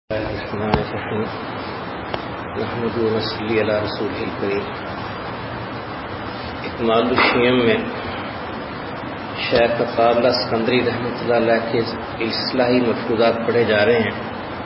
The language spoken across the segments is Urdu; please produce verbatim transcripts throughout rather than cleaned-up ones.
نحمد و نصلی علی رسول الکریم۔ اکمال الشیم میں شیخ عطاءاللہ اسکندری رحمۃ اللہ علیہ کے اصلاحی ملفوظات پڑھے جا رہے ہیں۔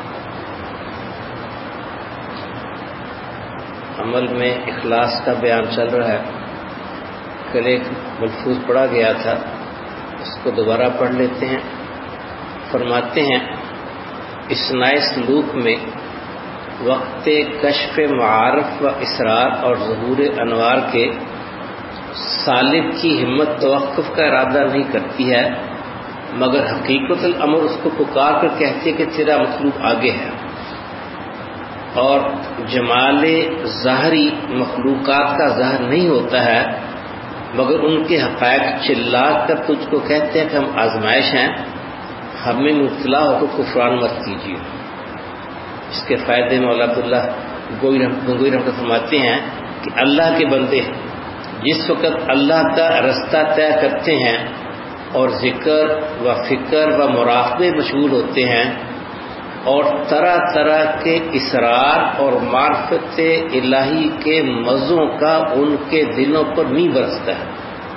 عمل میں اخلاص کا بیان چل رہا ہے۔ کل ایک ملفوظ پڑھا گیا تھا، اس کو دوبارہ پڑھ لیتے ہیں۔ فرماتے ہیں اصناع سلوک میں وقت کشف معارف و اسرار اور ظہور انوار کے سالک کی ہمت توقف کا ارادہ نہیں کرتی ہے، مگر حقیقت الامر اس کو پکار کر کہتی ہے کہ تیرا مطلوب آگے ہے، اور جمال ظاہری مخلوقات کا ظاہر نہیں ہوتا ہے، مگر ان کے حقائق چلا کر تجھ کو کہتے ہیں کہ ہم آزمائش ہیں، ہمیں مبتلا ہو تو کفران مت کیجیے۔ اس کے فائدے میں مولا عبداللہ گنگوئی رحمۃ فرماتے ہیں کہ اللہ کے بندے جس وقت اللہ کا رستہ طے کرتے ہیں اور ذکر و فکر و مراقبے مشغول ہوتے ہیں، اور طرح طرح کے اسرار اور معرفت الہی کے مزوں کا ان کے دلوں پر نہیں برستا ہے۔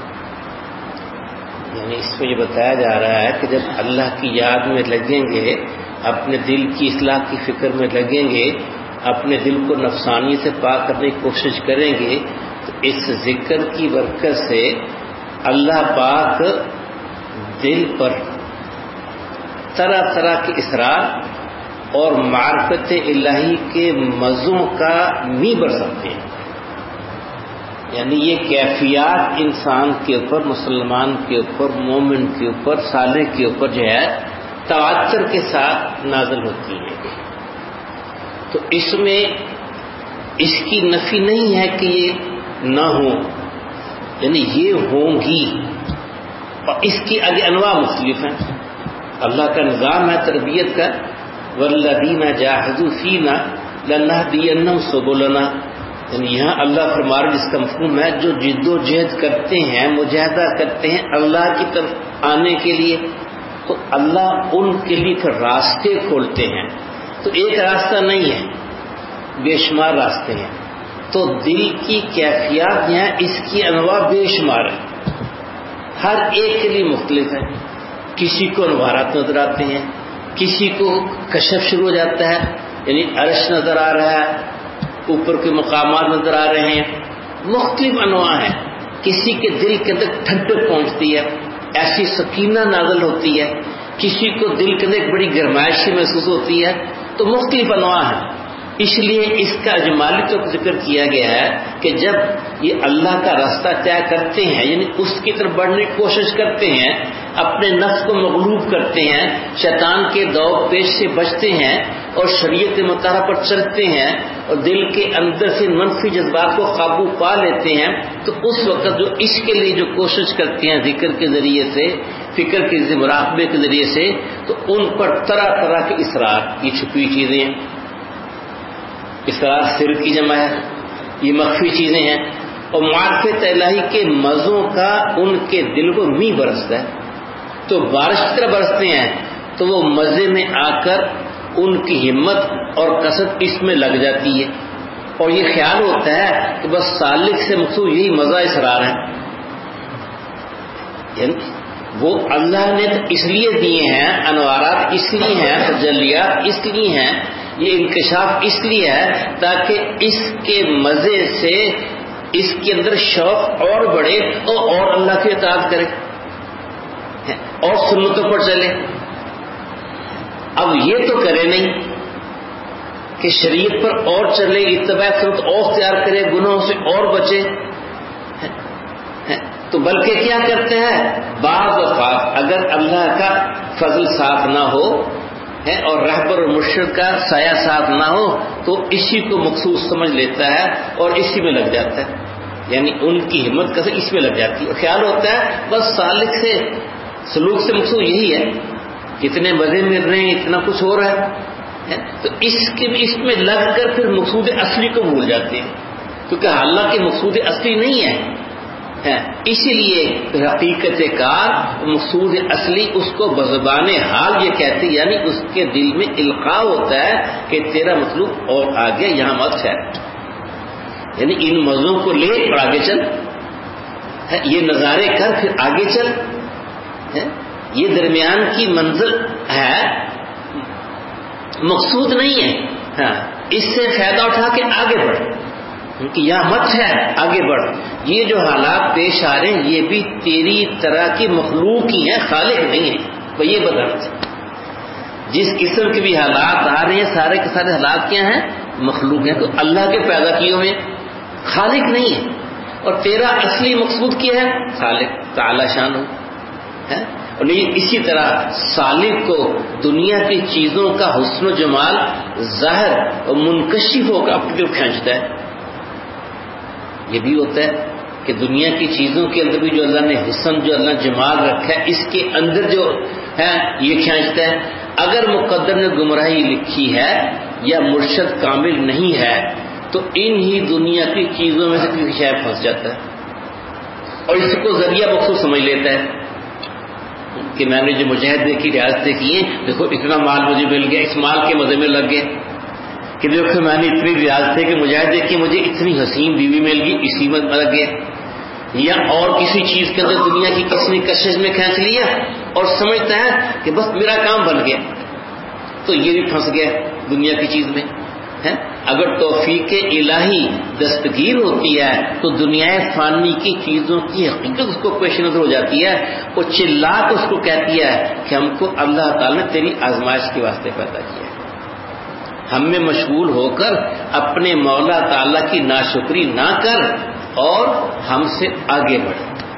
یعنی اس میں یہ بتایا جا رہا ہے کہ جب اللہ کی یاد میں لگیں گے، اپنے دل کی اصلاح کی فکر میں لگیں گے، اپنے دل کو نفسانی سے پاک کرنے کی کوشش کریں گے، تو اس ذکر کی برکت سے اللہ پاک دل پر طرح طرح کے اسرار اور معرفت الہی کے مزوں کا نہیں بر سکتے ہیں۔ یعنی یہ کیفیات انسان کے اوپر، مسلمان کے اوپر، مومن کے اوپر، صالح کے اوپر جو ہے تواتر کے ساتھ نازل ہوتی ہیں۔ تو اس میں اس کی نفی نہیں ہے کہ یہ نہ ہو، یعنی یہ ہوں گی، اور اس کی آگے انواع مختلف ہیں۔ اللہ کا نظام ہے تربیت کا، والذین جاہدوا فینا لنہدینہم سبلنا، یعنی یہاں اللہ فرما رہا ہے جس کا مفہوم ہے جو جد و جہد کرتے ہیں، مجاہدہ کرتے ہیں اللہ کی طرف آنے کے لیے، تو اللہ ان کے لیے راستے کھولتے ہیں۔ تو ایک راستہ نہیں ہے، بے شمار راستے ہیں۔ تو دل کی کیفیات ہیں، اس کی انواع بے شمار ہیں، ہر ایک کے لیے مختلف ہے۔ کسی کو انوارات نظر آتے ہیں، کسی کو کشف شروع ہو جاتا ہے، یعنی عرش نظر آ رہا ہے، اوپر کے مقامات نظر آ رہے ہیں، مختلف انواع ہیں۔ کسی کے دل کے اندر ٹھنڈک پہنچتی ہے، ایسی سکینہ نازل ہوتی ہے، کسی کو دل کے اندر ایک بڑی گرمائشی محسوس ہوتی ہے، تو مختلف انواع ہیں۔ اس لیے اس کا اجمالی طور پر ذکر کیا گیا ہے کہ جب یہ اللہ کا راستہ طے کرتے ہیں، یعنی اس کی طرف بڑھنے کی کوشش کرتے ہیں، اپنے نفس کو مغلوب کرتے ہیں، شیطان کے دور پیش سے بچتے ہیں، اور شریعت مطالعہ پر چلتے ہیں، اور دل کے اندر سے منفی جذبات کو قابو پا لیتے ہیں، تو اس وقت جو اس کے لیے جو کوشش کرتے ہیں ذکر کے ذریعے سے، فکر کے ذریعے، مراقبے کے ذریعے سے، تو ان پر طرح طرح کے اسرار، یہ چھپی چیزیں ہیں، اسرار سر کی جمع ہے، یہ مخفی چیزیں ہیں، اور معرفت الہی کے مزوں کا ان کے دل کو نہیں برستا ہے۔ تو بارش کی طرح برستے ہیں تو وہ مزے میں آ کر ان کی ہمت اور کثرت اس میں لگ جاتی ہے، اور یہ خیال ہوتا ہے کہ بس سالک سے مقصود یہی مزہ اسرار ہے۔ یعنی وہ اللہ نے اس لیے دیے ہیں، انوارات اس لیے ہیں، تجلیات اس لیے ہیں، یہ انکشاف اس لیے ہے تاکہ اس کے مزے سے اس کے اندر شوق اور بڑھے، اور اور اللہ کی اطاعت کرے اور سنتوں پر چلے۔ اب یہ تو کرے نہیں کہ شریعت پر اور چلے، اتباع سنت اور اختیار کرے، گناہوں سے اور بچے، تو بلکہ کیا کرتے ہیں، بعض اوقات اگر اللہ کا فضل ساتھ نہ ہو اور رہبر اور مرشد کا سایہ ساتھ نہ ہو، تو اسی کو مخصوص سمجھ لیتا ہے اور اسی میں لگ جاتا ہے، یعنی ان کی ہمت کیسے اس میں لگ جاتی ہے، اور خیال ہوتا ہے بس سالک سے سلوک سے مقصود یہی ہے، کتنے مزے مل رہے ہیں، اتنا کچھ ہو رہا ہے، تو اس کے اس میں لگ کر پھر مقصود اصلی کو بھول جاتے ہیں، کیونکہ حالانکہ مقصود اصلی نہیں ہے، ہے. اسی لیے حقیقت کار مقصود اصلی اس کو بزبان حال یہ کہتی، یعنی اس کے دل میں القاء ہوتا ہے کہ تیرا مطلوب اور آگے یہاں مت ہے، یعنی ان مزوں کو لے اور آگے چل، ہے یہ نظارے کر پھر آگے چل، ہے یہ درمیان کی منزل ہے، مقصود نہیں ہے. ہاں اس سے فائدہ اٹھا کے آگے بڑھ، کہ یہاں مت ہے آگے بڑھ. یہ جو حالات پیش آ رہے ہیں یہ بھی تیری طرح کی مخلوق ہی ہیں، خالق نہیں ہے. تو یہ بتانا چاہیے جس قسم کے بھی حالات آ رہے ہیں سارے کے سارے حالات کیا ہیں؟ مخلوق ہیں. تو اللہ کے پیدا کیے ہوئے خالق نہیں ہے. اور تیرا اصلی مقصود کیا ہے؟ خالق تعالی شان ہو. اور اسی طرح سالک کو دنیا کی چیزوں کا حسن و جمال ظاہر اور منکشف ہو کر اپنی طرف کھینچتا ہے. یہ بھی ہوتا ہے کہ دنیا کی چیزوں کے اندر بھی جو اللہ نے حسن، جو اللہ جمال رکھا ہے، اس کے اندر جو ہے یہ کھینچتا ہے. اگر مقدر نے گمراہی لکھی ہے یا مرشد کامل نہیں ہے تو ان ہی دنیا کی چیزوں میں سے کسی شے پھنس جاتا ہے اور اس کو ذریعہ مقصود سمجھ لیتا ہے کہ میں نے جو مجاہد دیکھی، ریاستیں کی ہیں، دیکھو اتنا مال مجھے مل گیا، اس مال کے مزے میں لگ گئے. کہ دیکھو میں نے اتنی ریاستیں کہ مجاہد دیکھی، مجھے اتنی حسین بیوی مل گئی، اسی میں لگ گیا. یا اور کسی چیز کے اندر دنیا کی کسی نے کشش میں کھینچ لیا اور سمجھتا ہے کہ بس میرا کام بن گیا، تو یہ بھی پھنس گیا دنیا کی چیز میں. ہے اگر توفیق الہی دستگیر ہوتی ہے تو دنیا فانی کی چیزوں کی حقیقت اس کو پیش نظر ہو جاتی ہے. وہ چلا کے اس کو کہتی ہے کہ ہم کو اللہ تعالی نے تیری آزمائش کے واسطے پیدا کیا ہے. ہم میں مشغول ہو کر اپنے مولا تعالی کی ناشکری نہ کر اور ہم سے آگے بڑھ.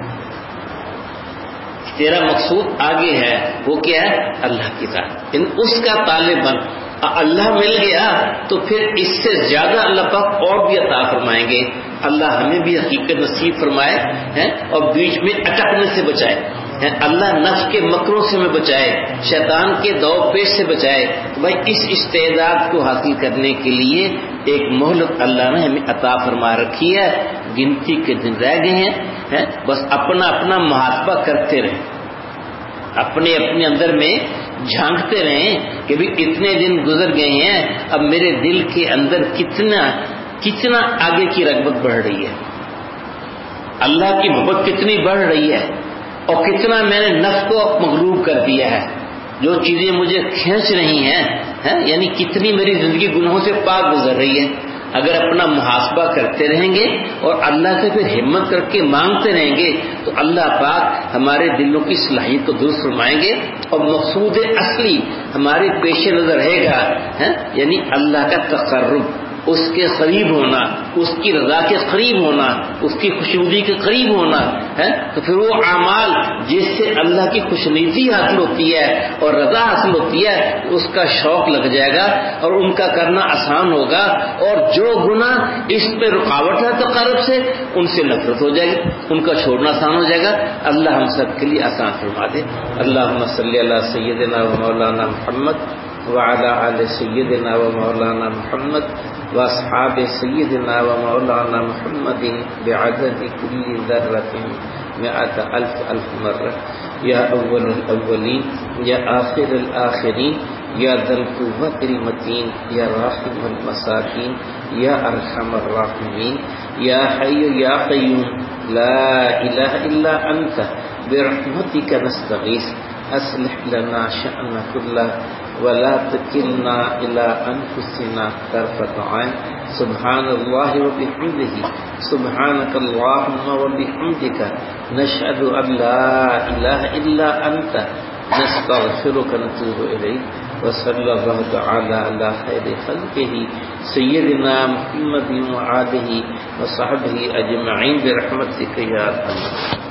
تیرا مقصود آگے ہے، وہ کیا ہے؟ اللہ کی ذات. اس کا طالب بن. اللہ مل گیا تو پھر اس سے زیادہ اللہ پاک اور بھی عطا فرمائیں گے. اللہ ہمیں بھی حقیقت نصیب فرمائے ہیں اور بیچ میں اٹکنے سے بچائے. اللہ نفس کے مکروں سے ہمیں بچائے، شیطان کے دو پیش سے بچائے. تو بھائی اس استعداد کو حاصل کرنے کے لیے ایک مہلت اللہ نے ہمیں عطا فرما رکھی ہے. گنتی کے دن رہ گئے ہیں، بس اپنا اپنا محاسبہ کرتے رہیں، اپنے اپنے اندر میں جھانکتے رہیں کہ بھی اتنے دن گزر گئے ہیں، اب میرے دل کے اندر کتنا کتنا آگے کی رغبت بڑھ رہی ہے، اللہ کی محبت کتنی بڑھ رہی ہے، اور کتنا میں نے نفس کو مغلوب کر دیا ہے. جو چیزیں مجھے کھینچ رہی ہیں، یعنی کتنی میری زندگی گناہوں سے پاک گزر رہی ہے. اگر اپنا محاسبہ کرتے رہیں گے اور اللہ سے پھر ہمت کر کے مانگتے رہیں گے تو اللہ پاک ہمارے دلوں کی صلاحیت کو درست فرمائیں گے اور مقصود اصلی ہمارے پیش نظر رہے گا، یعنی اللہ کا تقرب، اس کے قریب ہونا، اس کی رضا کے قریب ہونا، اس کی خوشنودی کے قریب ہونا ہے. تو پھر وہ اعمال جس سے اللہ کی خوشنودی حاصل ہوتی ہے اور رضا حاصل ہوتی ہے اس کا شوق لگ جائے گا اور ان کا کرنا آسان ہوگا. اور جو گناہ اس پہ رکاوٹ ہے تقرب سے، ان سے نفرت ہو جائے گی، ان کا چھوڑنا آسان ہو جائے گا. اللہ ہم سب کے لیے آسان فرما دے. اللہم صلی علی سیدنا و مولانا محمد وعلی آل سیدنا و مولانا محمد واصحاب سیدنا و مولانا محمد بعدد کل ذرۃ مئۃ الف الف مرہ. یا اول الاولین یا آخر الآخرین یا ذا القوۃ المتین یا راحم المساکین یا ارحم الراحمین یا حی یا قیوم لا الہ الا انت برحمتک نستغیث اصلح لنا شأننا کلہ ولا تکلنا الى انفسنا طرفۃ عین. سبحان اللہ وبحمدہ سبحانک اللہم وبحمدک نشہد ان لا الہ الا انت نستغفرک ونتوب الیک. وصلی اللہ تعالی علی خیر خلقہ سیدنا محمد وآلہ وصحبہ اجمعین برحمتک یا ارحم.